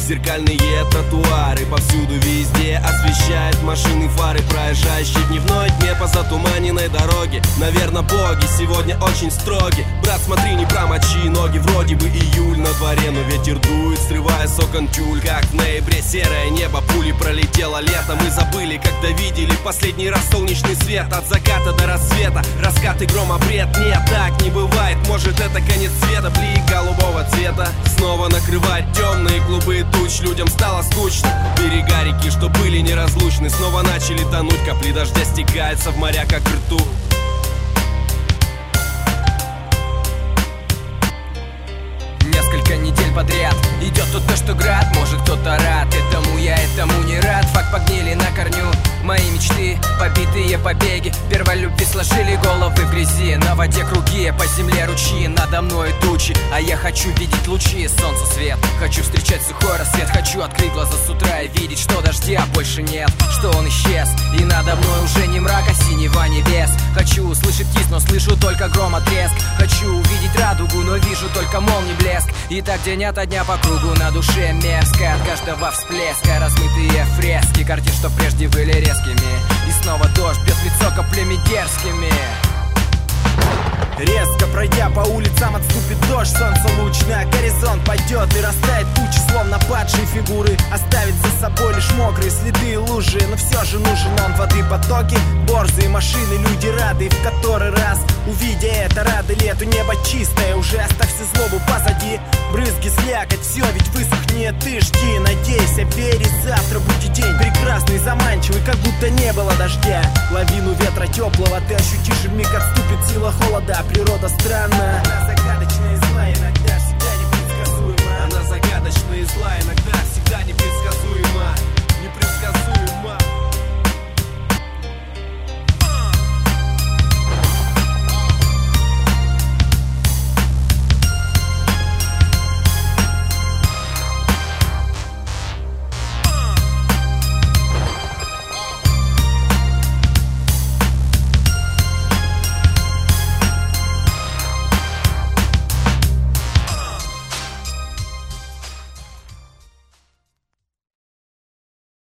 Зеркальные тротуары повсюду везде освещают машины фары, проезжающие в дневной тьме по затуманенной дороге. Наверное, боги сегодня очень строги. Брат, смотри, не промочи ноги. Вроде бы июль на дворе, но ветер дует, срывая с окон тюль. Как в ноябре серое небо, пули пролетело лето. Мы забыли, когда видели последний раз солнечный свет. От заката до рассвета, раскаты грома, бред. Нет, так не бывает, может это конец света. Блик голубого цвета снова накрывает темные клубы туч. Людям стало скучно. Берега реки, что были неразлучны, снова начали тонуть. Капли дождя стекаются в моря, как ртуть. Несколько недель подряд идет тут то, что град. Может кто-то рад, этому я, этому не рад. Факт погнили на корню мои мечты, побитые побеги первой любви сложили головы в грязи. На воде круги, по земле ручьи, надо мной тучи, а я хочу видеть лучи, солнца свет. Хочу встречать сухой рассвет, хочу открыть глаза с утра и видеть, что дождя больше нет, что он исчез, и надо мной уже не мрак, а синева небес. Хочу услышать кис, но слышу только грома треск. Хочу увидеть радугу, но вижу только молний блеск. И так день ото дня по кругу, на душе мерзко от каждого всплеска. Размытые фрески картин, что прежде были резкими. И снова дождь бьет в лицо каплями дерзкими. Резко пройдя по улицам, отступит дождь, солнце луч на горизонт пойдет и растает тучи, словно падшие фигуры. Оставит за собой лишь мокрые следы и лужи, но все же нужен он воды потоки. Борзые машины, люди рады, в который раз увидя это, рады лету. Небо чистое, уже оставь всю злобу позади. Брызги, слякоть, все ведь высохнет, ты жди, надейся, верь, и завтра будет день прекрасный, заманчивый, как будто не было дождя. Лавину ветра теплого ты ощутишь, и вмиг отступит сила холода. Природа странна, она загадочная и зла, иногда всегда непредсказуема. Она загадочная и зла, иногда всегда непредсказуема.